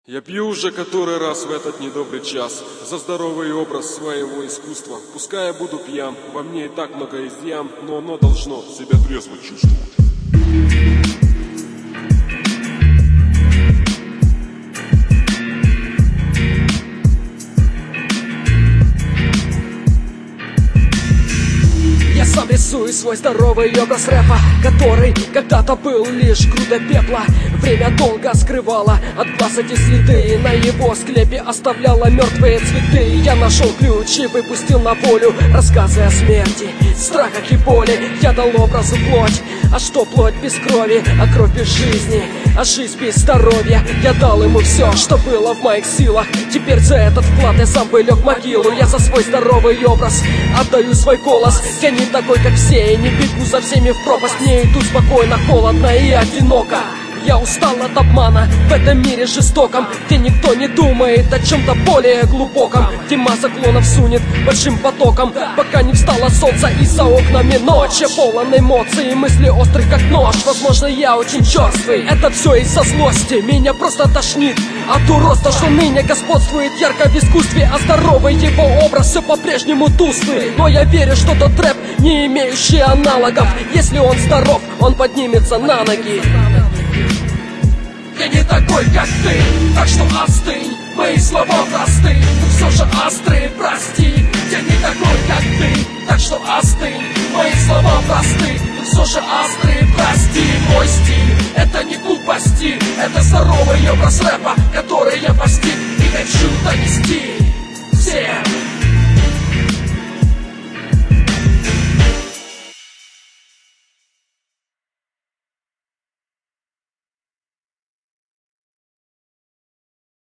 Я пью уже который раз в этот недобрый час за здоровый образ своего искусства. Пускай я буду пьян, во мне и так много изъян, но оно должно себя трезво чувствовать. Сам рисую свой здоровый образ рэпа, который когда-то был лишь грудой пепла. Время долго скрывало от глаз эти следы, на его склепе оставляла мертвые цветы. Я нашел ключ и выпустил на волю рассказы о смерти, страхах и боли. Я дал образу плоть, а что плоть без крови, а кровь без жизни, а жизнь без здоровья. Я дал ему все, что было в моих силах. Теперь за этот вклад я сам бы лег в могилу. Я за свой здоровый образ отдаю свой голос. Я не такой, как все, и не бегу за всеми в пропасть. Не иду спокойно, холодно и одиноко. Я устал от обмана в этом мире жестоком, где никто не думает о чем-то более глубоком, где масса клонов сунет большим потоком, пока не встало солнце и за окнами ночь. Я полон эмоций и мыслей острых как нож. Возможно, я очень черствый, это все из-за злости. Меня просто тошнит от уродства, что ныне господствует ярко в искусстве, а здоровый его образ все по-прежнему тусклый. Но я верю, что тот рэп, не имеющий аналогов, если он здоров, он поднимется на ноги. Я не такой, как ты, так что остынь. Мои слова просты, но все же острые, прости. Я не такой, как ты, так что остынь. Мои слова просты, но все же острые, прости. Мой стиль, это не глупости, это здоровый образ рэпа, который я постиг и хочу донести всем.